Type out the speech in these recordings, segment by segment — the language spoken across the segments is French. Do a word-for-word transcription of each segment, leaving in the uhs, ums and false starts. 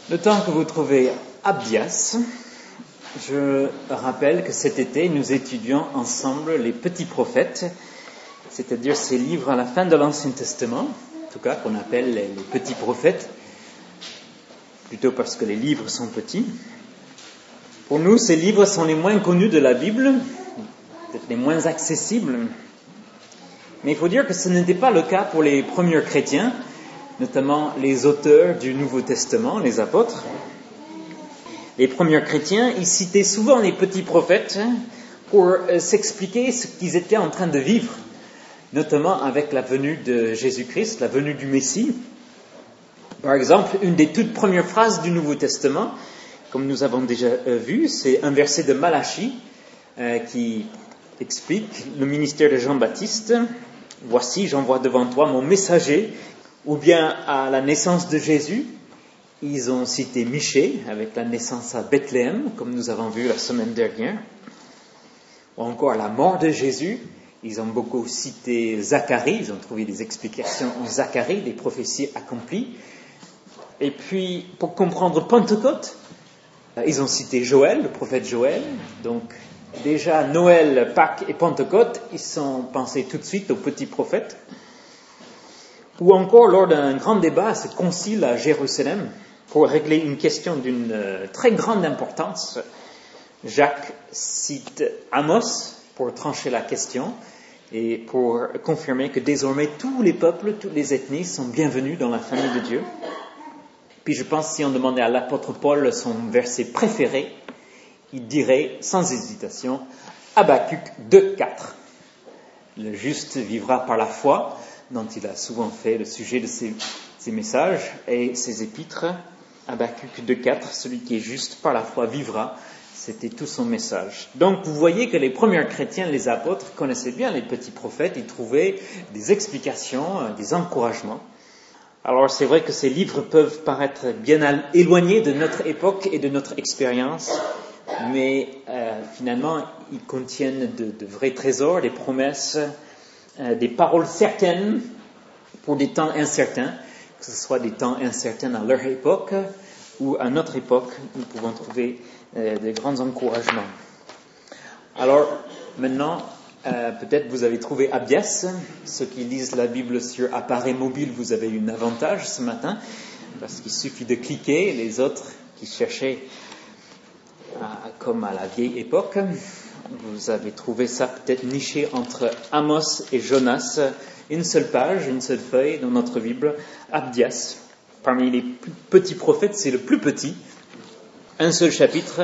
Le temps que vous trouvez Abdias, je rappelle que cet été, nous étudions ensemble les petits prophètes, c'est-à-dire ces livres à la fin de l'Ancien Testament, en tout cas qu'on appelle les, les petits prophètes, plutôt parce que les livres sont petits. Pour nous, ces livres sont les moins connus de la Bible, peut-être les moins accessibles, mais il faut dire que ce n'était pas le cas pour les premiers chrétiens, notamment les auteurs du Nouveau Testament, les apôtres. Les premiers chrétiens, ils citaient souvent les petits prophètes pour euh, s'expliquer ce qu'ils étaient en train de vivre, notamment avec la venue de Jésus-Christ, la venue du Messie. Par exemple, une des toutes premières phrases du Nouveau Testament, comme nous avons déjà euh, vu, c'est un verset de Malachie euh, qui explique le ministère de Jean-Baptiste. « Voici, j'envoie devant toi mon messager », ou bien à la naissance de Jésus, ils ont cité Michée avec la naissance à Bethléem, comme nous avons vu la semaine dernière. Ou encore à la mort de Jésus, ils ont beaucoup cité Zacharie, ils ont trouvé des explications en Zacharie, des prophéties accomplies. Et puis, pour comprendre Pentecôte, ils ont cité Joël, le prophète Joël. Donc, déjà Noël, Pâques et Pentecôte, ils sont pensés tout de suite aux petits prophètes. Ou encore, lors d'un grand débat à ce concile à Jérusalem, pour régler une question d'une euh, très grande importance, Jacques cite Amos pour trancher la question et pour confirmer que désormais tous les peuples, toutes les ethnies sont bienvenus dans la famille de Dieu. Puis je pense, si on demandait à l'apôtre Paul son verset préféré, il dirait sans hésitation Habacuc deux quatre. Le juste vivra par la foi, dont il a souvent fait le sujet de ses, ses messages et ses épîtres. Habacuc deux quatre, celui qui est juste par la foi vivra, c'était tout son message. Donc vous voyez que les premiers chrétiens, les apôtres, connaissaient bien les petits prophètes, ils trouvaient des explications, des encouragements. Alors c'est vrai que ces livres peuvent paraître bien éloignés de notre époque et de notre expérience, mais euh, finalement ils contiennent de, de vrais trésors, des promesses, Euh, des paroles certaines pour des temps incertains, que ce soit des temps incertains à leur époque ou à notre époque, nous pouvons trouver euh, de grands encouragements. Alors, maintenant, euh, peut-être vous avez trouvé Abdias. Ceux qui lisent la Bible sur appareil mobile, vous avez eu un avantage ce matin, parce qu'il suffit de cliquer. Les autres qui cherchaient, à, comme à la vieille époque, vous avez trouvé ça peut-être niché entre Amos et Jonas, une seule page, une seule feuille dans notre Bible, Abdias. Parmi les plus petits prophètes, c'est le plus petit, un seul chapitre,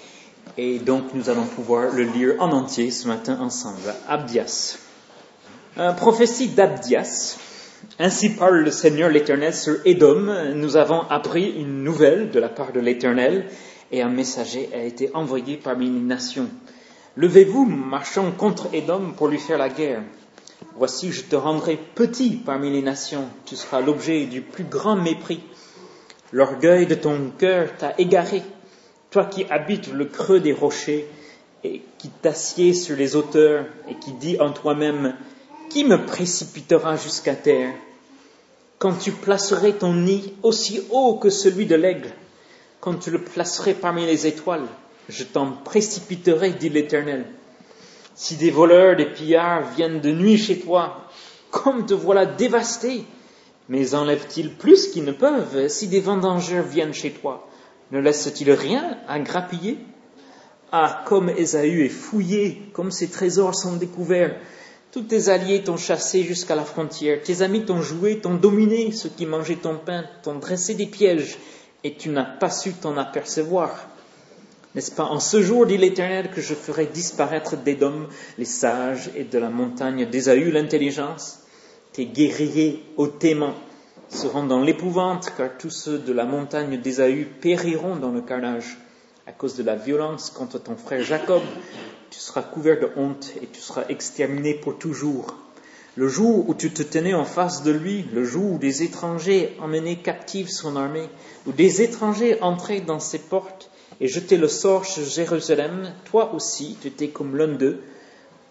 et donc nous allons pouvoir le lire en entier ce matin ensemble. Abdias. Euh, prophétie d'Abdias. Ainsi parle le Seigneur l'Éternel sur Édom. Nous avons appris une nouvelle de la part de l'Éternel, et un messager a été envoyé parmi les nations. Levez-vous, marchons contre Édom pour lui faire la guerre. Voici, je te rendrai petit parmi les nations. Tu seras l'objet du plus grand mépris. L'orgueil de ton cœur t'a égaré. Toi qui habites le creux des rochers et qui t'assieds sur les hauteurs et qui dis en toi-même, qui me précipitera jusqu'à terre? Quand tu placerais ton nid aussi haut que celui de l'aigle, quand tu le placerais parmi les étoiles, je t'en précipiterai, dit l'Éternel. Si des voleurs, des pillards viennent de nuit chez toi, comme te voilà dévasté, mais enlèvent-ils plus qu'ils ne peuvent? Si des vendangeurs viennent chez toi, ne laissent-ils rien à grappiller? Ah, comme Ésaü est fouillé, comme ses trésors sont découverts. Tous tes alliés t'ont chassé jusqu'à la frontière, tes amis t'ont joué, t'ont dominé, ceux qui mangeaient ton pain t'ont dressé des pièges, et tu n'as pas su t'en apercevoir. N'est-ce pas en ce jour, dit l'Éternel, que je ferai disparaître d'Édom les sages et de la montagne d'Ésaü l'intelligence? Tes guerriers hautement seront dans l'épouvante, car tous ceux de la montagne d'Ésaü périront dans le carnage. À cause de la violence contre ton frère Jacob, tu seras couvert de honte et tu seras exterminé pour toujours. Le jour où tu te tenais en face de lui, le jour où des étrangers emmenaient captive son armée, où des étrangers entraient dans ses portes, et jeter le sort sur Jérusalem, toi aussi, tu étais comme l'un d'eux.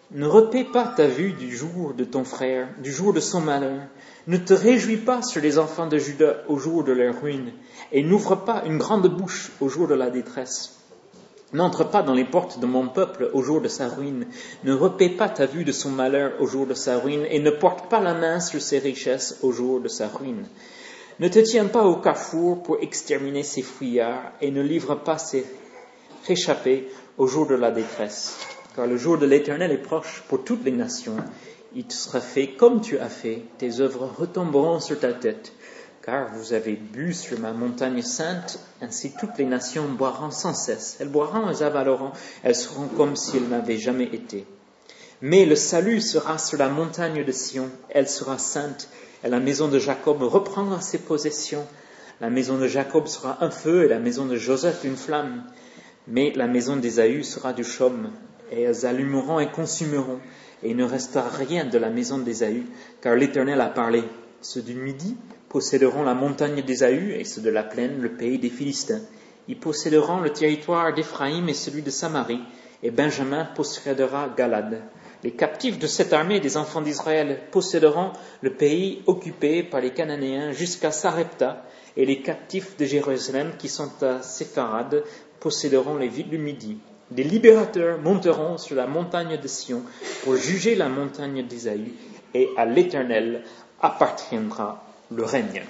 Ne repaie pas ta vue du jour de ton frère, du jour de son malheur. Ne te réjouis pas sur les enfants de Juda au jour de leur ruine, et n'ouvre pas une grande bouche au jour de la détresse. N'entre pas dans les portes de mon peuple au jour de sa ruine. Ne repaie pas ta vue de son malheur au jour de sa ruine, et ne porte pas la main sur ses richesses au jour de sa ruine. Ne te tiens pas au carrefour pour exterminer ses fouillards, et ne livre pas ses réchappés au jour de la détresse. Car le jour de l'Éternel est proche pour toutes les nations. Il te sera fait comme tu as fait, tes œuvres retomberont sur ta tête. Car vous avez bu sur ma montagne sainte, ainsi toutes les nations boiront sans cesse. Elles boiront, elles avaleront, elles seront comme si elles n'avaient jamais été. Mais le salut sera sur la montagne de Sion, elle sera sainte, et la maison de Jacob reprendra ses possessions. La maison de Jacob sera un feu, et la maison de Joseph une flamme. Mais la maison d'Ésaü sera du chaume, et elles allumeront et consumeront, et il ne restera rien de la maison d'Ésaü, car l'Éternel a parlé. Ceux du Midi posséderont la montagne d'Ésaü, et ceux de la plaine, le pays des Philistins. Ils posséderont le territoire d'Éphraïm et celui de Samarie, et Benjamin possédera Galad. Les captifs de cette armée des enfants d'Israël posséderont le pays occupé par les Cananéens jusqu'à Sarepta, et les captifs de Jérusalem qui sont à Sépharad posséderont les villes du Midi. Des libérateurs monteront sur la montagne de Sion pour juger la montagne d'Ésaü, et à l'Éternel appartiendra le règne.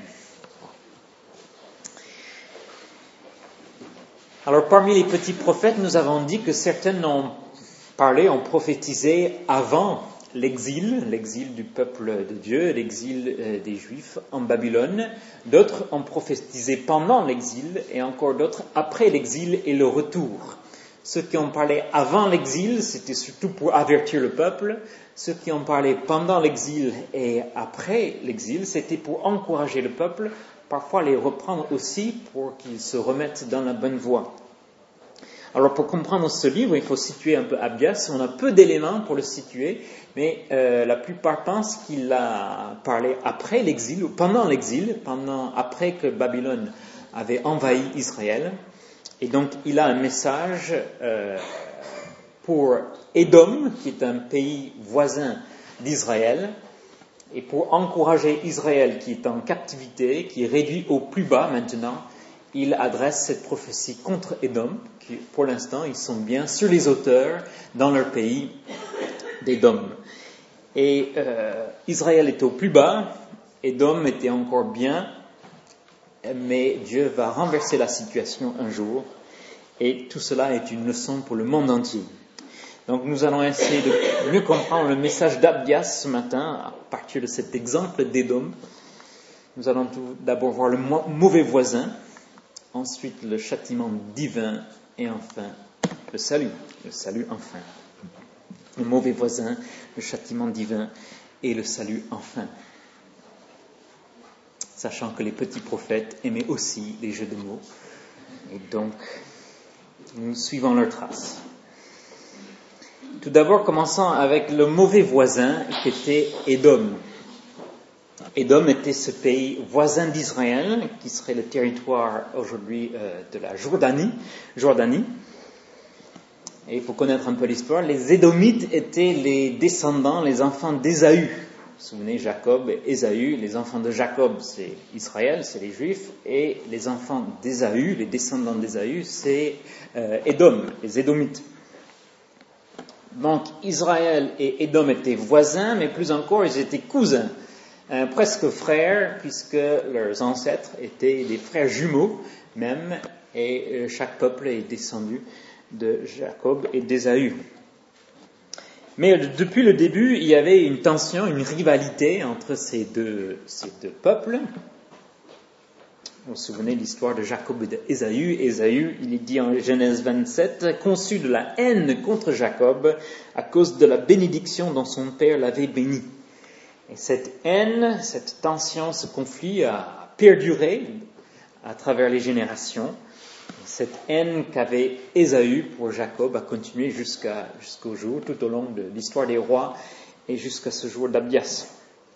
Alors, parmi les petits prophètes, nous avons dit que certains ont parlé, ont prophétisé avant l'exil, l'exil du peuple de Dieu, l'exil des Juifs en Babylone. D'autres ont prophétisé pendant l'exil, et encore d'autres après l'exil et le retour. Ceux qui ont parlé avant l'exil, c'était surtout pour avertir le peuple. Ceux qui ont parlé pendant l'exil et après l'exil, c'était pour encourager le peuple, parfois les reprendre aussi pour qu'ils se remettent dans la bonne voie. Alors pour comprendre ce livre, il faut situer un peu Abdias. On a peu d'éléments pour le situer, mais euh, la plupart pensent qu'il a parlé après l'exil, ou pendant l'exil, pendant, après que Babylone avait envahi Israël. Et donc, il a un message euh, pour Édom, qui est un pays voisin d'Israël, et pour encourager Israël, qui est en captivité, qui est réduit au plus bas maintenant, il adresse cette prophétie contre Édom, qui, pour l'instant, ils sont bien sur les hauteurs dans leur pays d'Édom. Et euh, Israël était au plus bas, Édom était encore bien, mais Dieu va renverser la situation un jour, et tout cela est une leçon pour le monde entier. Donc nous allons essayer de mieux comprendre le message d'Abdias ce matin, à partir de cet exemple d'Édom. Nous allons tout d'abord voir le mauvais voisin, ensuite le châtiment divin, et enfin le salut, le salut enfin. Le mauvais voisin, le châtiment divin, et le salut enfin. Sachant que les petits prophètes aimaient aussi les jeux de mots. Et donc, nous suivons leurs traces. Tout d'abord, commençons avec le mauvais voisin qui était Édom. Édom était ce pays voisin d'Israël, qui serait le territoire aujourd'hui euh, de la Jordanie. Jordanie. Et il faut connaître un peu l'histoire. Les Édomites étaient les descendants, les enfants d'Ésaü. Vous vous souvenez, Jacob et Ésaü, les enfants de Jacob, c'est Israël, c'est les Juifs, et les enfants d'Ésaü, les descendants d'Ésaü, c'est euh, Édom, les Édomites. Donc, Israël et Édom étaient voisins, mais plus encore, ils étaient cousins, euh, presque frères, puisque leurs ancêtres étaient des frères jumeaux même, et euh, chaque peuple est descendu de Jacob et d'Ésaü. Mais depuis le début, il y avait une tension, une rivalité entre ces deux, ces deux peuples. Vous vous souvenez de l'histoire de Jacob et d'Ésaü. Ésaü, il est dit en Genèse vingt-sept, conçut de la haine contre Jacob à cause de la bénédiction dont son père l'avait béni. Et cette haine, cette tension, ce conflit a perduré à travers les générations. Cette haine qu'avait Ésaü pour Jacob a continué jusqu'à, jusqu'au jour, tout au long de l'histoire des rois et jusqu'à ce jour d'Abdias.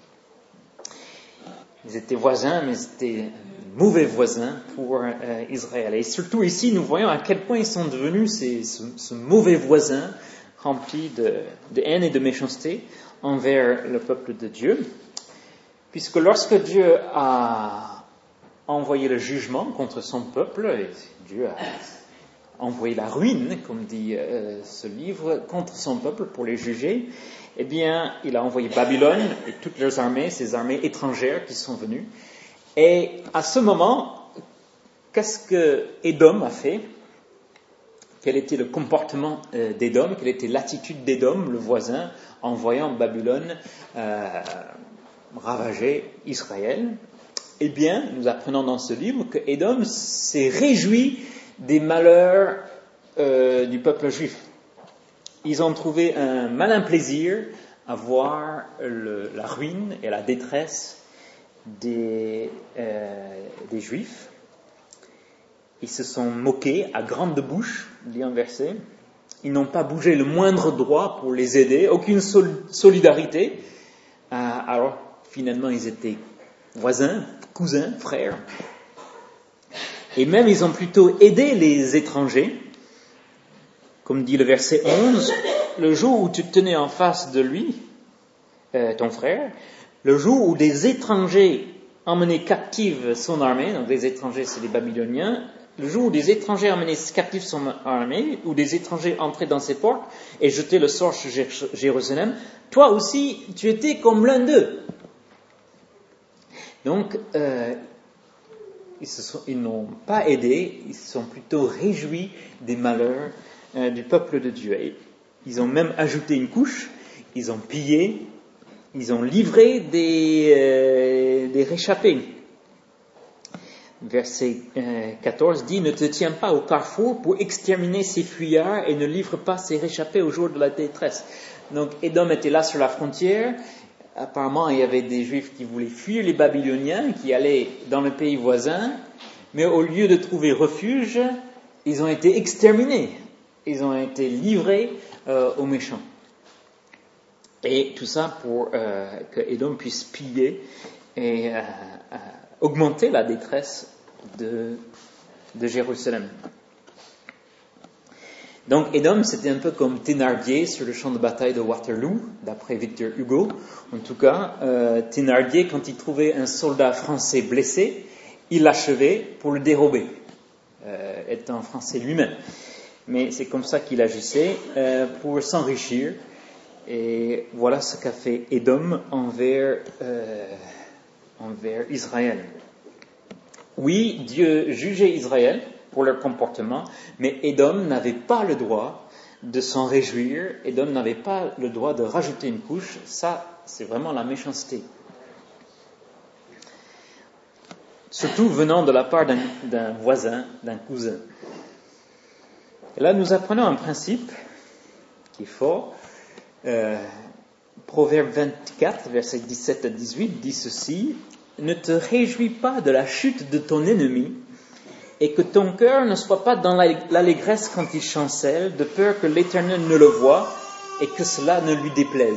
Ils étaient voisins, mais c'était mauvais voisins pour euh, Israël. Et surtout ici, nous voyons à quel point ils sont devenus ces, ce, ce mauvais voisin rempli de, de haine et de méchanceté envers le peuple de Dieu, puisque lorsque Dieu a envoyé le jugement contre son peuple, et Dieu a envoyé la ruine, comme dit euh, ce livre, contre son peuple pour les juger, eh bien, il a envoyé Babylone et toutes leurs armées, ces armées étrangères qui sont venues. Et à ce moment, qu'est-ce que Édom a fait? Quel était le comportement euh, d'Édom? Quelle était l'attitude d'Édom, le voisin, en voyant Babylone euh, ravager Israël? Eh bien, nous apprenons dans ce livre que Édom s'est réjoui des malheurs euh, du peuple juif. Ils ont trouvé un malin plaisir à voir le, la ruine et la détresse des, euh, des Juifs. Ils se sont moqués à grande bouche, dit un verset. Ils n'ont pas bougé le moindre doigt pour les aider, aucune sol- solidarité. Euh, alors, finalement, ils étaient voisins, cousins, frères. Et même, ils ont plutôt aidé les étrangers. Comme dit le verset onze, le jour où tu te tenais en face de lui, euh, ton frère, le jour où des étrangers emmenaient captive son armée, donc les étrangers c'est les Babyloniens, le jour où des étrangers emmenaient captive son armée, où des étrangers entraient dans ses portes et jetaient le sort sur Jérusalem, toi aussi tu étais comme l'un d'eux. Donc, euh, ils, se sont, ils n'ont pas aidé, ils se sont plutôt réjouis des malheurs euh, du peuple de Dieu. Et ils ont même ajouté une couche, ils ont pillé, ils ont livré des, euh, des réchappés. Verset euh, quatorze dit « Ne te tiens pas au carrefour pour exterminer ces fuyards et ne livre pas ces réchappés au jour de la détresse. » Donc, Édom était là sur la frontière. Apparemment, il y avait des Juifs qui voulaient fuir les Babyloniens, qui allaient dans le pays voisin, mais au lieu de trouver refuge, ils ont été exterminés. Ils ont été livrés euh, aux méchants. Et tout ça pour euh, que Édom puisse piller et euh, euh, augmenter la détresse de, de Jérusalem. Donc Édom, c'était un peu comme Thénardier sur le champ de bataille de Waterloo, d'après Victor Hugo. En tout cas, euh, Thénardier, quand il trouvait un soldat français blessé, il l'achevait pour le dérober, euh, étant français lui-même. Mais c'est comme ça qu'il agissait euh, pour s'enrichir. Et voilà ce qu'a fait Édom envers, euh, envers Israël. Oui, Dieu jugeait Israël pour leur comportement, mais Édom n'avait pas le droit de s'en réjouir. Édom n'avait pas le droit de rajouter une couche. Ça, c'est vraiment la méchanceté. Surtout venant de la part d'un, d'un voisin, d'un cousin. Et là, nous apprenons un principe qui est fort. Euh, Proverbe vingt-quatre, versets dix-sept à dix-huit, dit ceci: « Ne te réjouis pas de la chute de ton ennemi, et que ton cœur ne soit pas dans l'allégresse quand il chancelle, de peur que l'Éternel ne le voie et que cela ne lui déplaise. »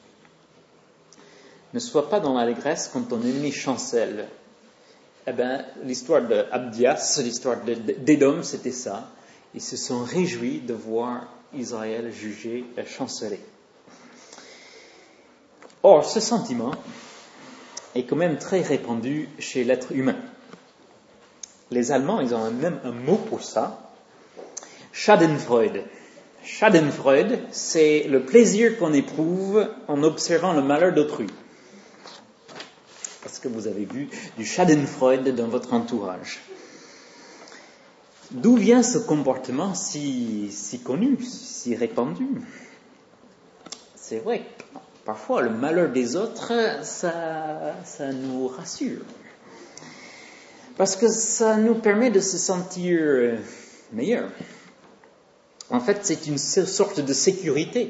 Ne sois pas dans l'allégresse quand ton ennemi chancelle. Eh bien, l'histoire d'Abdias, l'histoire d'Édom, c'était ça. Ils se sont réjouis de voir Israël jugé et chanceler. Or, ce sentiment est quand même très répandu chez l'être humain. Les Allemands, ils ont même un mot pour ça, Schadenfreude. Schadenfreude, c'est le plaisir qu'on éprouve en observant le malheur d'autrui. Est-ce que vous avez vu du Schadenfreude dans votre entourage? D'où vient ce comportement si, si connu, si répandu? C'est vrai que parfois le malheur des autres, ça, ça nous rassure. Parce que ça nous permet de se sentir meilleur. En fait, c'est une sorte de sécurité.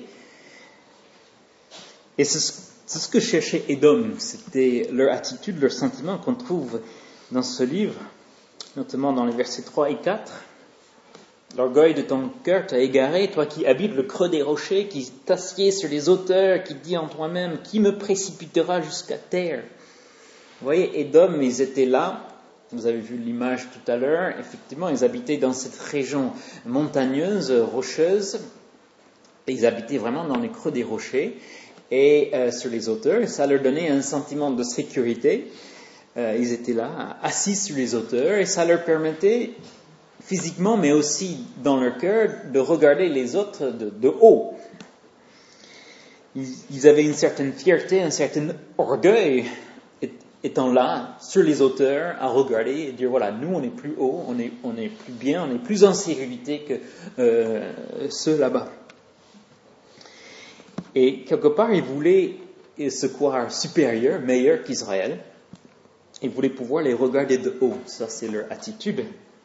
Et c'est ce que cherchait Édom. C'était leur attitude, leur sentiment qu'on trouve dans ce livre, notamment dans les versets trois et quatre. « L'orgueil de ton cœur t'a égaré, toi qui habites le creux des rochers, qui t'assieds sur les hauteurs, qui dis en toi-même, qui me précipitera jusqu'à terre ?» Vous voyez, Édom, ils étaient là. Vous avez vu l'image tout à l'heure. Effectivement, ils habitaient dans cette région montagneuse, rocheuse. Ils habitaient vraiment dans les creux des rochers et euh, sur les hauteurs. Ça leur donnait un sentiment de sécurité. Euh, ils étaient là, assis sur les hauteurs, et ça leur permettait, physiquement, mais aussi dans leur cœur, de regarder les autres de, de haut. Ils, ils avaient une certaine fierté, un certain orgueil, étant là, sur les hauteurs, à regarder et dire, voilà, nous, on est plus haut, on est, on est plus bien, on est plus en sécurité que euh, ceux là-bas. Et quelque part, ils voulaient se croire supérieurs, meilleurs qu'Israël. Ils voulaient pouvoir les regarder de haut. Ça, c'est leur attitude.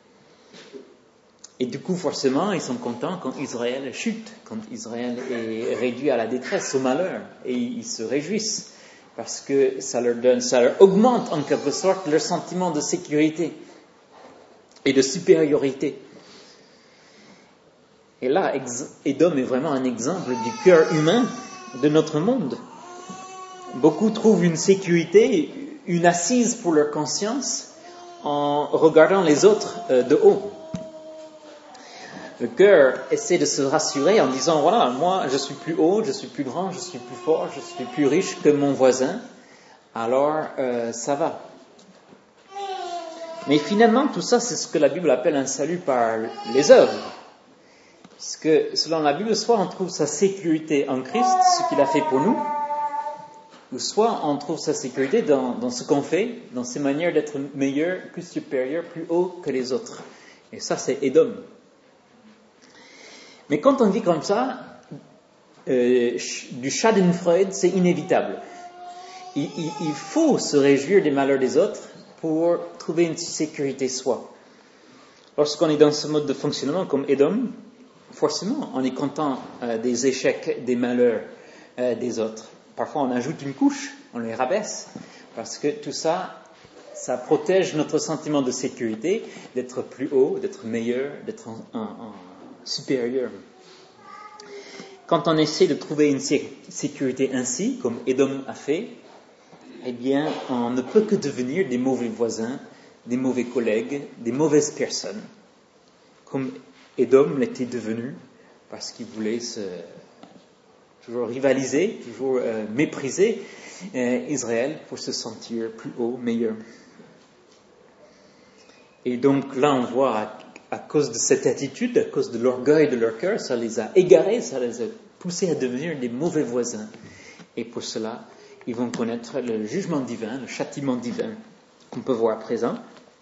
Et du coup, forcément, ils sont contents quand Israël chute, quand Israël est réduit à la détresse, au malheur. Et ils se réjouissent. Parce que ça leur donne, ça leur augmente en quelque sorte leur sentiment de sécurité et de supériorité. Et là, Édom est vraiment un exemple du cœur humain de notre monde. Beaucoup trouvent une sécurité, une assise pour leur conscience en regardant les autres de haut. Le cœur essaie de se rassurer en disant, voilà, moi je suis plus haut, je suis plus grand, je suis plus fort, je suis plus riche que mon voisin, alors euh, ça va. Mais finalement, tout ça, c'est ce que la Bible appelle un salut par les œuvres. Parce que selon la Bible, soit on trouve sa sécurité en Christ, ce qu'il a fait pour nous, ou soit on trouve sa sécurité dans, dans ce qu'on fait, dans ses manières d'être meilleur, plus supérieur, plus haut que les autres. Et ça, c'est Édom. Mais quand on vit comme ça, euh, du Schadenfreude, c'est inévitable. Il, il, il faut se réjouir des malheurs des autres pour trouver une sécurité soi. Lorsqu'on est dans ce mode de fonctionnement comme Édom, forcément, on est content euh, des échecs, des malheurs euh, des autres. Parfois, on ajoute une couche, on les rabaisse, parce que tout ça, ça protège notre sentiment de sécurité, d'être plus haut, d'être meilleur, d'être en, en, en supérieur. Quand on essaie de trouver une sécurité ainsi, comme Édom a fait, eh bien, on ne peut que devenir des mauvais voisins, des mauvais collègues, des mauvaises personnes, comme Édom l'était devenu, parce qu'il voulait se, toujours rivaliser, toujours euh, mépriser euh, Israël pour se sentir plus haut, meilleur. Et donc là, on voit, à, à cause de cette attitude, à cause de l'orgueil de leur cœur, ça les a égarés, ça les a poussés à devenir des mauvais voisins. Et pour cela, ils vont connaître le jugement divin, le châtiment divin, qu'on peut voir à présent.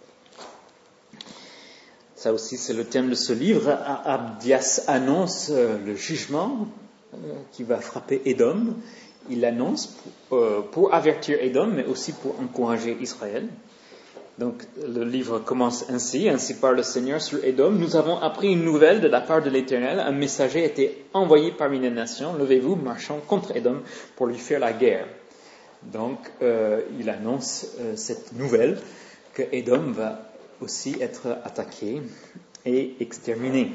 Ça aussi, c'est le thème de ce livre. Abdias annonce euh, le jugement euh, qui va frapper Édom. Il l'annonce pour, euh, pour avertir Édom, mais aussi pour encourager Israël. Donc, le livre commence ainsi. Ainsi parle le Seigneur sur Édom. Nous avons appris une nouvelle de la part de l'Éternel. Un messager a été envoyé parmi les nations. Levez-vous, marchons contre Édom pour lui faire la guerre. Donc, euh, il annonce euh, cette nouvelle que Édom va aussi être attaqué et exterminé.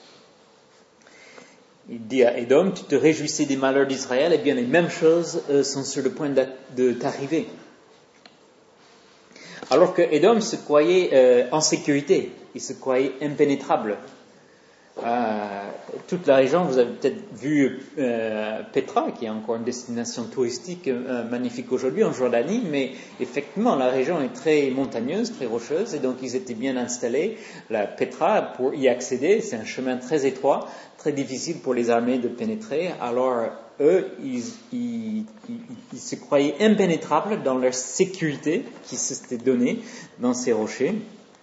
Il dit à Édom, tu te réjouissais des malheurs d'Israël, et bien les mêmes choses euh, sont sur le point de t'arriver. Alors que Édom se croyait euh, en sécurité, il se croyait impénétrable. Euh, toute la région, vous avez peut-être vu euh, Petra, qui est encore une destination touristique euh, magnifique aujourd'hui en Jordanie, mais effectivement la région est très montagneuse, très rocheuse, et donc ils étaient bien installés. La Petra, pour y accéder, c'est un chemin très étroit, très difficile pour les armées de pénétrer. Alors eux, ils, ils, ils, ils se croyaient impénétrables dans leur sécurité qui s'était donnée dans ces rochers.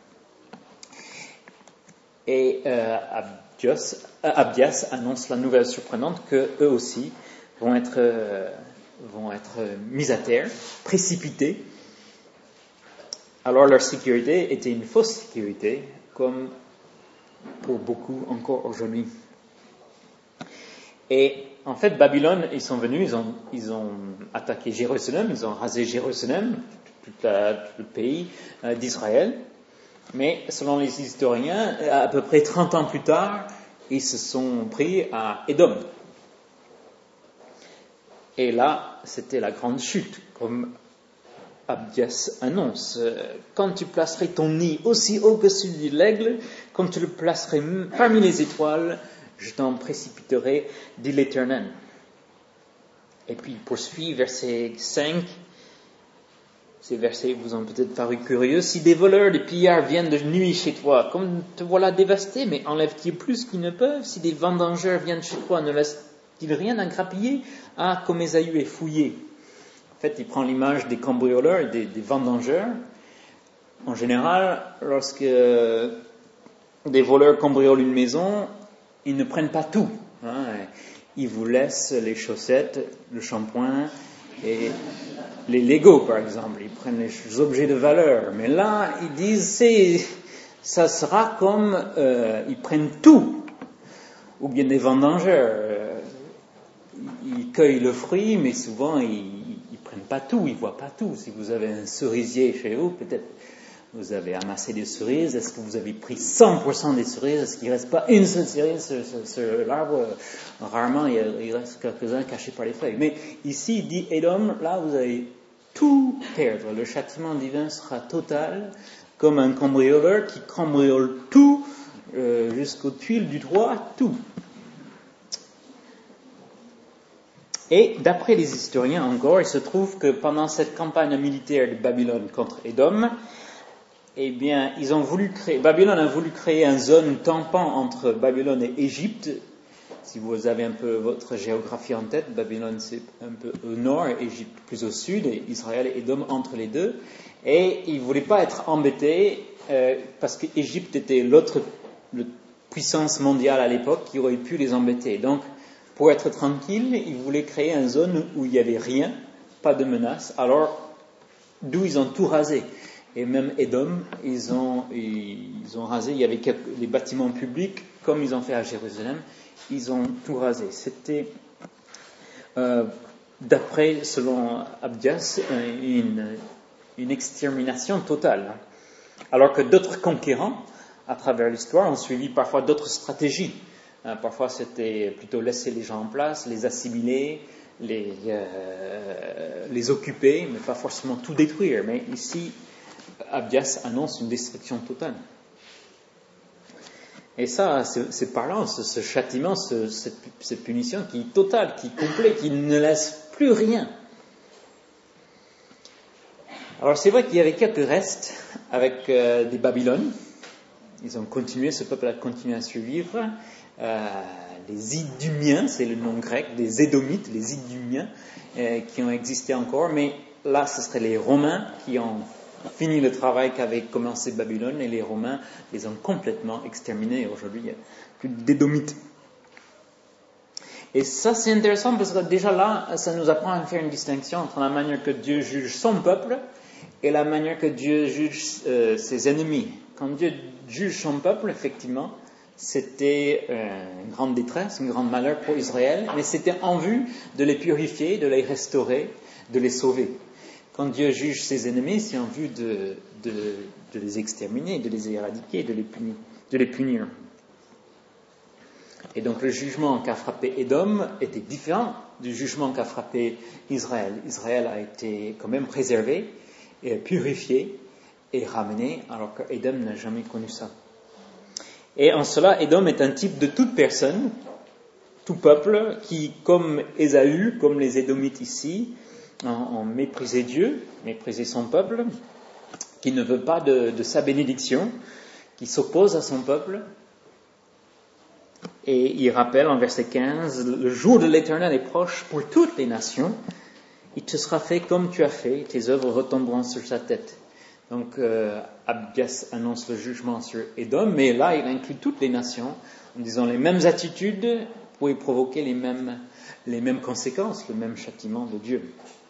Et euh, Abdias, Abdias annonce la nouvelle surprenante que eux aussi vont être, euh, vont être mis à terre, précipités. Alors leur sécurité était une fausse sécurité, comme pour beaucoup encore aujourd'hui. Et en fait, Babylone, ils sont venus, ils ont, ils ont attaqué Jérusalem, ils ont rasé Jérusalem, tout, la, tout le pays euh, d'Israël. Mais selon les historiens, à peu près trente ans plus tard, ils se sont pris à Édom. Et là, c'était la grande chute, comme Abdias annonce. Quand tu placerais ton nid aussi haut que celui de l'aigle, comme tu le placerais parmi les étoiles, je t'en précipiterai, dit l'Éternel. Et puis il poursuit, verset cinq. Ces versets vous ont peut-être paru curieux. Si des voleurs, des pillards viennent de nuit chez toi, comme te voilà dévasté, mais enlève-t-il plus qu'ils ne peuvent? Si des vendangeurs viennent chez toi, ne laisse-t-il rien à grappiller? Ah, comme Ésaü est fouillé. En fait, il prend l'image des cambrioleurs et des, des vendangeurs. En général, lorsque des voleurs cambriolent une maison, ils ne prennent pas tout. Hein. Ils vous laissent les chaussettes, le shampoing et les Legos, par exemple. Ils prennent les objets de valeur. Mais là, ils disent, c'est, ça sera comme euh, ils prennent tout. Ou bien des vendangeurs. Euh, ils cueillent le fruit, mais souvent, ils ne prennent pas tout. Ils ne voient pas tout. Si vous avez un cerisier chez vous, peut-être vous avez amassé des cerises. Est-ce que vous avez pris cent pour cent des cerises? Est-ce qu'il ne reste pas une seule cerise sur, sur, sur l'arbre? Rarement, il, y a, il reste quelques-uns cachés par les feuilles. Mais ici, il dit, Édom, là, vous allez tout perdre. Le châtiment divin sera total, comme un cambrioleur qui cambriole tout, euh, jusqu'aux tuiles du toit, tout. Et d'après les historiens encore, il se trouve que pendant cette campagne militaire de Babylone contre Édom, eh bien, ils ont voulu créer, Babylone a voulu créer une zone tampon entre Babylone et Égypte. Si vous avez un peu votre géographie en tête, Babylone c'est un peu au nord, Égypte plus au sud, et Israël et Édom entre les deux. Et ils ne voulaient pas être embêtés euh, parce qu'Égypte était l'autre le puissance mondiale à l'époque qui aurait pu les embêter. Donc, pour être tranquille, ils voulaient créer une zone où il n'y avait rien, pas de menace. Alors, d'où ils ont tout rasé. Et même Édom, ils ont, ils ont rasé, il y avait quelques, les bâtiments publics, comme ils ont fait à Jérusalem, ils ont tout rasé. C'était, euh, d'après, selon Abdias, une, une extermination totale. Alors que d'autres conquérants, à travers l'histoire, ont suivi parfois d'autres stratégies. Hein, parfois, c'était plutôt laisser les gens en place, les assimiler, les, euh, les occuper, mais pas forcément tout détruire. Mais ici, Abdias annonce une destruction totale. Et ça, c'est, c'est parlant, ce, ce châtiment, ce, cette, cette punition qui est totale, qui est complète, qui ne laisse plus rien. Alors c'est vrai qu'il y avait quelques restes avec euh, des Babylones. Ils ont continué, ce peuple a continué à survivre. Euh, les Idumiens, c'est le nom grec, des Édomites, les Idumiens, euh, qui ont existé encore. Mais là, ce seraient les Romains qui ont fini le travail qu'avait commencé Babylone, et les Romains les ont complètement exterminés. Aujourd'hui, il n'y a plus d'Édomites. Et ça, c'est intéressant parce que déjà là, ça nous apprend à faire une distinction entre la manière que Dieu juge son peuple et la manière que Dieu juge euh, ses ennemis. Quand Dieu juge son peuple, effectivement, c'était euh, une grande détresse, un grand malheur pour Israël, mais c'était en vue de les purifier, de les restaurer, de les sauver. Quand Dieu juge ses ennemis, c'est en vue de, de, de les exterminer, de les éradiquer, de les punir. De les punir. Et donc le jugement qu'a frappé Édom était différent du jugement qu'a frappé Israël. Israël a été quand même préservé et purifié et ramené, alors qu'Édom n'a jamais connu ça. Et en cela, Édom est un type de toute personne, tout peuple, qui, comme Ésaü, comme les Édomites ici, ont méprisé Dieu, méprisé son peuple, qui ne veut pas de, de sa bénédiction, qui s'oppose à son peuple. Et il rappelle en verset quinze, le jour de l'Éternel est proche pour toutes les nations, il te sera fait comme tu as fait, tes œuvres retomberont sur ta tête. Donc euh, Abdias annonce le jugement sur Édom, mais là il inclut toutes les nations, en disant les mêmes attitudes pour y provoquer les mêmes, les mêmes conséquences, le même châtiment de Dieu.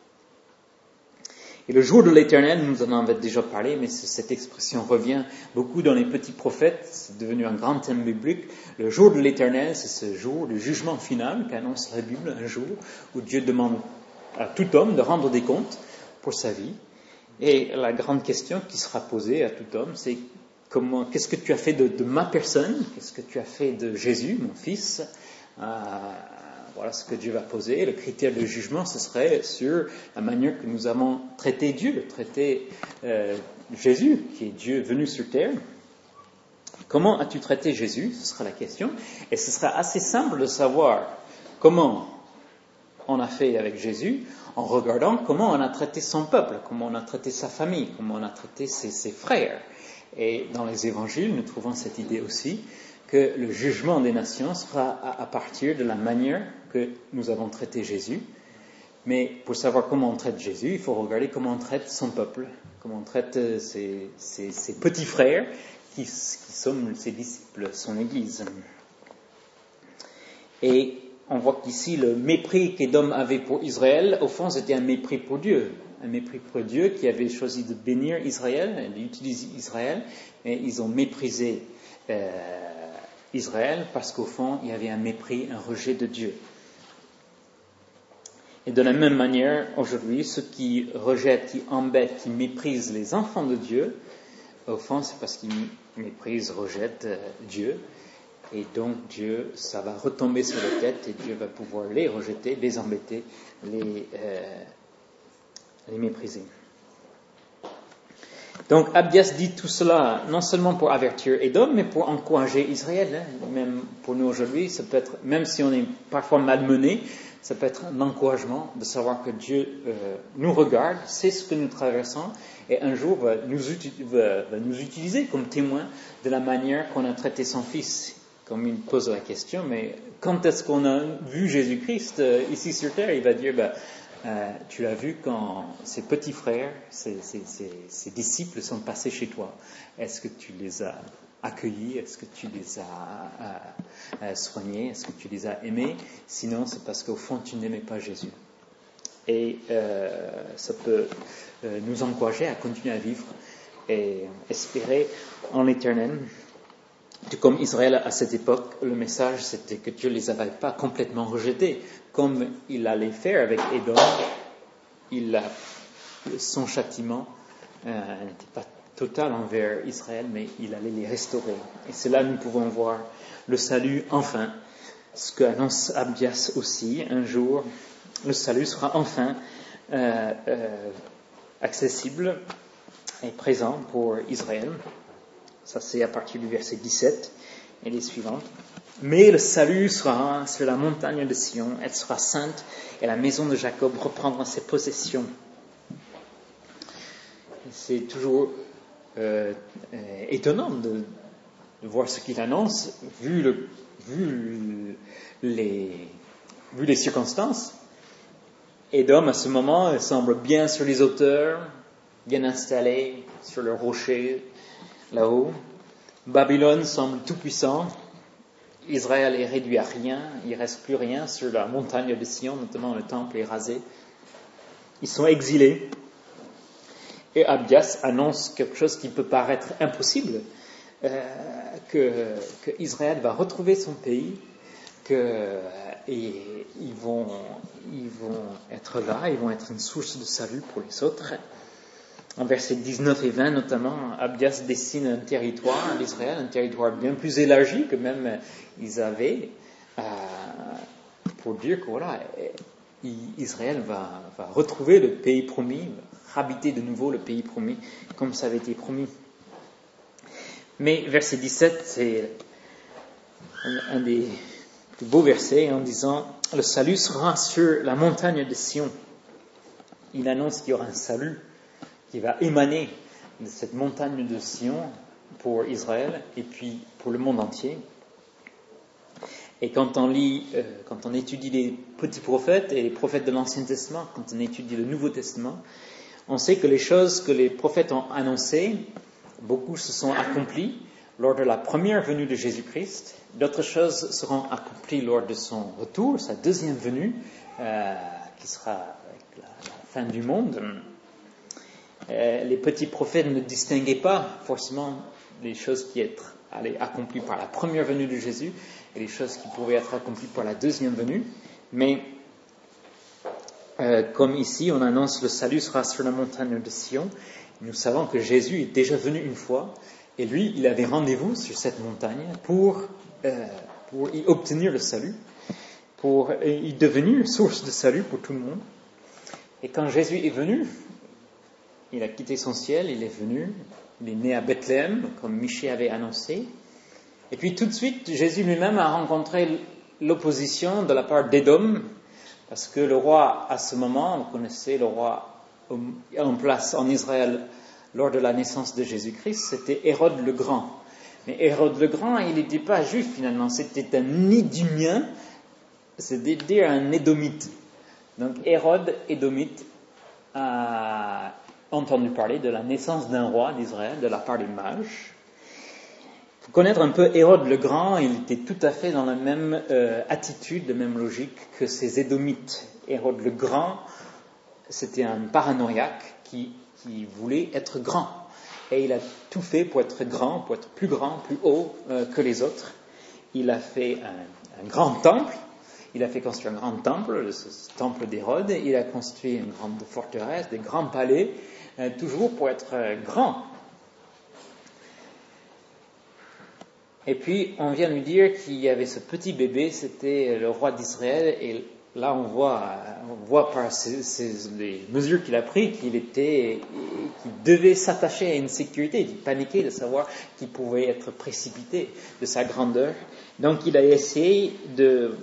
Et le jour de l'Éternel, nous en avons déjà parlé, mais cette expression revient beaucoup dans les petits prophètes, c'est devenu un grand thème biblique. Le jour de l'Éternel, c'est ce jour, le jugement final qu'annonce la Bible, un jour où Dieu demande à tout homme de rendre des comptes pour sa vie. Et la grande question qui sera posée à tout homme, c'est comment, qu'est-ce que tu as fait de, de ma personne? Qu'est-ce que tu as fait de Jésus, mon fils? euh, Voilà ce que Dieu va poser. Le critère de jugement, ce serait sur la manière que nous avons traité Dieu, traité euh, Jésus, qui est Dieu venu sur terre. comment as-tu traité Jésus? Ce sera la question. Et ce sera assez simple de savoir comment on a fait avec Jésus en regardant comment on a traité son peuple, comment on a traité sa famille, comment on a traité ses, ses frères. Et dans les évangiles, nous trouvons cette idée aussi que le jugement des nations sera à, à partir de la manière que nous avons traité Jésus. Mais pour savoir comment on traite Jésus, il faut regarder comment on traite son peuple, comment on traite ses, ses, ses petits frères qui, qui sont ses disciples, son Église. Et on voit qu'ici, le mépris qu'Édom avait pour Israël, au fond, c'était un mépris pour Dieu. Un mépris pour Dieu qui avait choisi de bénir Israël, d'utiliser Israël, mais ils ont méprisé euh, Israël parce qu'au fond, il y avait un mépris, un rejet de Dieu. Et de la même manière, aujourd'hui, ceux qui rejettent, qui embêtent, qui méprisent les enfants de Dieu, au fond, c'est parce qu'ils méprisent, rejettent euh, Dieu. Et donc Dieu, ça va retomber sur la tête et Dieu va pouvoir les rejeter, les embêter, les, euh, les mépriser. Donc Abdias dit tout cela non seulement pour avertir Édom, mais pour encourager Israël. Hein. Même pour nous aujourd'hui, ça peut être, même si on est parfois malmené, ça peut être un encouragement de savoir que Dieu euh, nous regarde, sait ce que nous traversons et un jour va nous, uti- va, va nous utiliser comme témoin de la manière qu'on a traité son fils. Comme il pose la question, mais quand est-ce qu'on a vu Jésus-Christ euh, ici sur terre? Il va dire, bah, euh, tu l'as vu quand ses petits frères, ses, ses, ses, ses disciples sont passés chez toi. Est-ce que tu les as accueillis? Est-ce que tu les as euh, soignés? Est-ce que tu les as aimés? Sinon, c'est parce qu'au fond, tu n'aimais pas Jésus. Et euh, ça peut euh, nous encourager à continuer à vivre et espérer en l'éternel. Tout comme Israël à cette époque, le message c'était que Dieu ne les avait pas complètement rejetés, comme il allait faire avec Édom. Il a, son châtiment euh, n'était pas total envers Israël, mais il allait les restaurer. Et c'est là que nous pouvons voir le salut enfin, ce qu'annonce Abdias aussi. Un jour, le salut sera enfin euh, euh, accessible et présent pour Israël. Ça, c'est à partir du verset dix-sept et les suivantes. Mais le salut sera sur la montagne de Sion, elle sera sainte, et la maison de Jacob reprendra ses possessions. C'est toujours euh, euh, étonnant de, de voir ce qu'il annonce, vu, le, vu, les, vu les circonstances. Édom, à ce moment, semble bien sur les hauteurs, bien installé sur le rocher, là-haut. Babylone semble tout puissant. Israël est réduit à rien. Il ne reste plus rien sur la montagne de Sion, notamment le temple est rasé. Ils sont exilés. Et Abdias annonce quelque chose qui peut paraître impossible, euh, que, que Israël va retrouver son pays, que et ils vont, ils vont être là, ils vont être une source de salut pour les autres. En versets dix-neuf et vingt notamment, Abdias dessine un territoire d'Israël, un territoire bien plus élargi que même ils avaient, euh, pour dire que voilà, Israël va, va retrouver le pays promis, va habiter de nouveau le pays promis, comme ça avait été promis. Mais verset dix-sept, c'est un, un des plus beaux versets en disant « Le salut sera sur la montagne de Sion ». Il annonce qu'il y aura un salut qui va émaner de cette montagne de Sion pour Israël et puis pour le monde entier. Et quand on lit, euh, quand on étudie les petits prophètes et les prophètes de l'Ancien Testament, quand on étudie le Nouveau Testament, on sait que les choses que les prophètes ont annoncées, beaucoup se sont accomplies lors de la première venue de Jésus-Christ. D'autres choses seront accomplies lors de son retour, sa deuxième venue, euh, qui sera avec la, la fin du monde. Euh, les petits prophètes ne distinguaient pas forcément les choses qui être allaient accomplies par la première venue de Jésus et les choses qui pouvaient être accomplies par la deuxième venue. Mais euh, comme ici, on annonce le salut sera sur la montagne de Sion. Nous savons que Jésus est déjà venu une fois et lui, il avait rendez-vous sur cette montagne pour, euh, pour y obtenir le salut, pour y devenir source de salut pour tout le monde. Et quand Jésus est venu, il a quitté son ciel, il est venu, il est né à Bethléem, comme Michée avait annoncé. Et puis tout de suite, Jésus lui-même a rencontré l'opposition de la part d'Édom, parce que le roi, à ce moment, vous connaissez le roi en place en Israël lors de la naissance de Jésus-Christ, c'était Hérode le Grand. Mais Hérode le Grand, il n'était pas juif finalement, c'était un Idumien, c'est-à-dire un Édomite. Donc Hérode, Édomite, a entendu parler de la naissance d'un roi d'Israël de la part des mages. Pour connaître un peu Hérode le Grand, il était tout à fait dans la même euh, attitude, la même logique que ces Édomites. Hérode le Grand, c'était un paranoïaque qui, qui voulait être grand. Et il a tout fait pour être grand, pour être plus grand, plus haut euh, que les autres. Il a fait un, un grand temple. Il a fait construire un grand temple, le temple d'Hérode. Il a construit une grande forteresse, des grands palais, euh, toujours pour être euh, grand. Et puis, on vient lui dire qu'il y avait ce petit bébé, c'était le roi d'Israël, et là, on voit, on voit par ces, ces, les mesures qu'il a prises qu'il était, qu'il devait s'attacher à une sécurité. Il paniquait de savoir qu'il pouvait être précipité de sa grandeur. Donc, il a essayé de,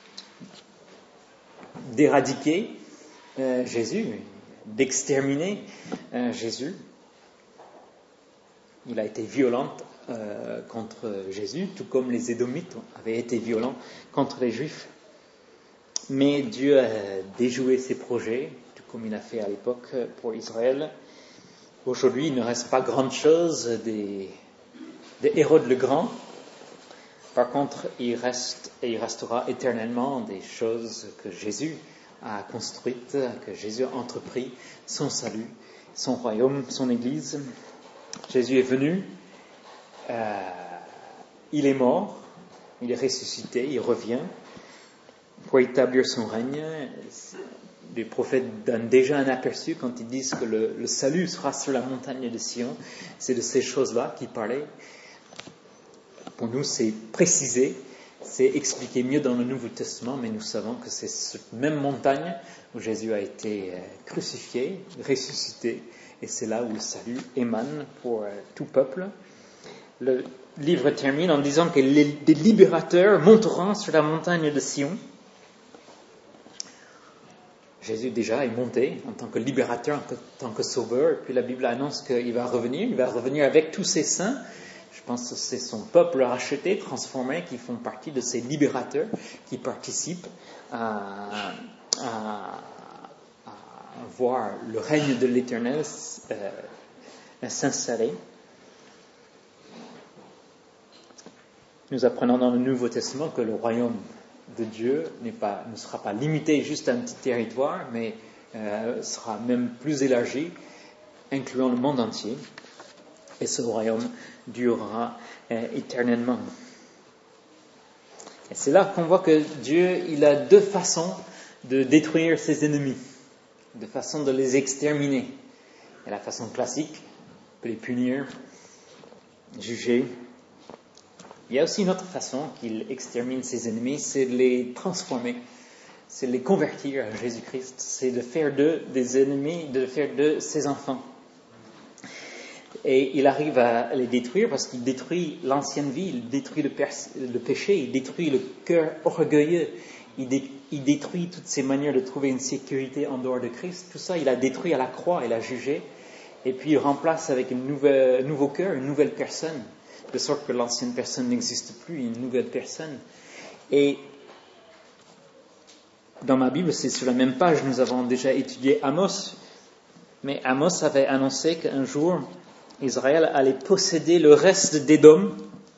d'éradiquer euh, Jésus, d'exterminer euh, Jésus. Il a été violent euh, contre Jésus, tout comme les Édomites avaient été violents contre les Juifs. Mais Dieu a déjoué ses projets, tout comme il a fait à l'époque pour Israël. Aujourd'hui, il ne reste pas grand-chose des, des Hérode le Grand. Par contre, il reste et il restera éternellement des choses que Jésus a construites, que Jésus a entrepris, son salut, son royaume, son Église. Jésus est venu, euh, il est mort, il est ressuscité, il revient pour établir son règne. Les prophètes donnent déjà un aperçu quand ils disent que le, le salut sera sur la montagne de Sion. C'est de ces choses-là qu'ils parlaient. Pour nous, c'est précisé, c'est expliqué mieux dans le Nouveau Testament, mais nous savons que c'est cette même montagne où Jésus a été crucifié, ressuscité, et c'est là où le salut émane pour tout peuple. Le livre termine en disant que les, des libérateurs monteront sur la montagne de Sion. Jésus déjà est monté en tant que libérateur, en tant que sauveur, et puis la Bible annonce qu'il va revenir, il va revenir avec tous ses saints. Je pense que c'est son peuple racheté, transformé, qui font partie de ces libérateurs, qui participent à, à, à voir le règne de l'Éternel euh, s'installer. Nous apprenons dans le Nouveau Testament que le royaume de Dieu n'est pas, ne sera pas limité juste à un petit territoire, mais euh, sera même plus élargi, incluant le monde entier. Et ce royaume durera euh, éternellement. Et c'est là qu'on voit que Dieu, il a deux façons de détruire ses ennemis, deux façons de les exterminer. Il y a la façon classique, on peut les punir, juger. Il y a aussi une autre façon qu'il extermine ses ennemis, c'est de les transformer, c'est de les convertir à Jésus-Christ, c'est de faire d'eux des ennemis, de faire d'eux ses enfants. Et il arrive à les détruire parce qu'il détruit l'ancienne vie, il détruit le, pers- le péché, il détruit le cœur orgueilleux, il, dé- il détruit toutes ces manières de trouver une sécurité en dehors de Christ. Tout ça, il a détruit à la croix, il a jugé, et puis il remplace avec un nouveau cœur, une nouvelle personne, de sorte que l'ancienne personne n'existe plus, une nouvelle personne. Et dans ma Bible, c'est sur la même page, nous avons déjà étudié Amos, mais Amos avait annoncé qu'un jour, Israël allait posséder le reste d'Édom,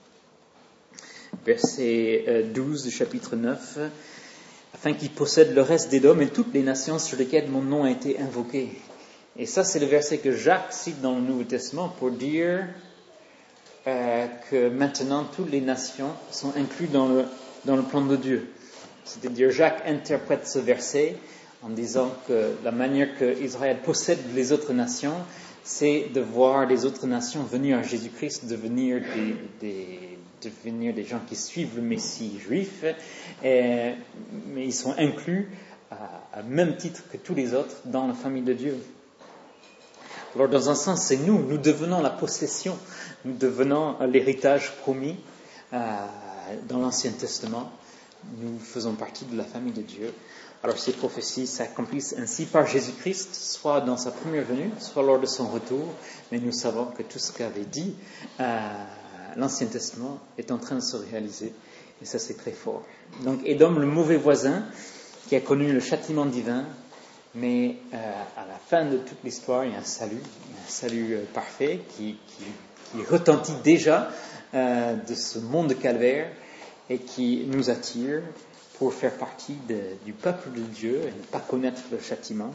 verset douze du chapitre neuf, afin qu'il possède le reste d'Édom et toutes les nations sur lesquelles mon nom a été invoqué. Et ça, c'est le verset que Jacques cite dans le Nouveau Testament pour dire euh, que maintenant toutes les nations sont incluses dans le, dans le plan de Dieu. C'est-à-dire, Jacques interprète ce verset en disant que la manière que Israël possède les autres nations, c'est de voir les autres nations venir à Jésus-Christ, devenir des, des, devenir des gens qui suivent le Messie juif, et, mais ils sont inclus à, à même titre que tous les autres dans la famille de Dieu. Alors dans un sens, c'est nous, nous devenons la possession, nous devenons l'héritage promis euh, dans l'Ancien Testament, nous faisons partie de la famille de Dieu. Alors ces prophéties s'accomplissent ainsi par Jésus-Christ, soit dans sa première venue, soit lors de son retour, mais nous savons que tout ce qu'avait dit euh, l'Ancien Testament est en train de se réaliser, et ça c'est très fort. Donc Édom, le mauvais voisin, qui a connu le châtiment divin, mais euh, à la fin de toute l'histoire, il y a un salut, un salut euh, parfait qui, qui, qui retentit déjà euh, de ce monde de calvaire et qui nous attire pour faire partie de, du peuple de Dieu et ne pas connaître le châtiment.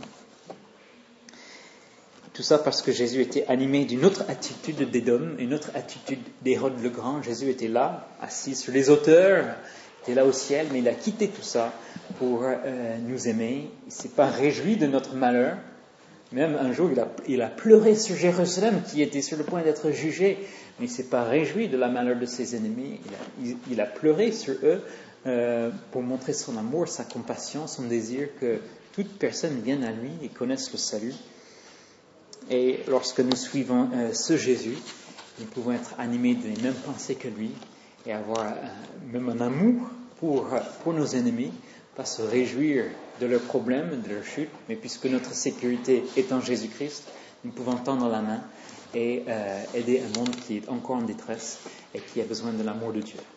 Tout ça parce que Jésus était animé d'une autre attitude d'Édom, une autre attitude d'Hérode le Grand. Jésus était là, assis sur les hauteurs, était là au ciel, mais il a quitté tout ça pour euh, nous aimer. Il ne s'est pas réjoui de notre malheur. Même un jour, il a, il a pleuré sur Jérusalem, qui était sur le point d'être jugé, mais il ne s'est pas réjoui de la malheur de ses ennemis. Il a, il, il a pleuré sur eux euh, pour montrer son amour, sa compassion, son désir que toute personne vienne à lui et connaisse le salut. Et lorsque nous suivons euh, ce Jésus, nous pouvons être animés des mêmes pensées que lui et avoir euh, même un amour pour, pour nos ennemis, pas se réjouir de leurs problèmes, de leur chute, mais puisque notre sécurité est en Jésus-Christ, nous pouvons tendre la main et euh, aider un monde qui est encore en détresse et qui a besoin de l'amour de Dieu.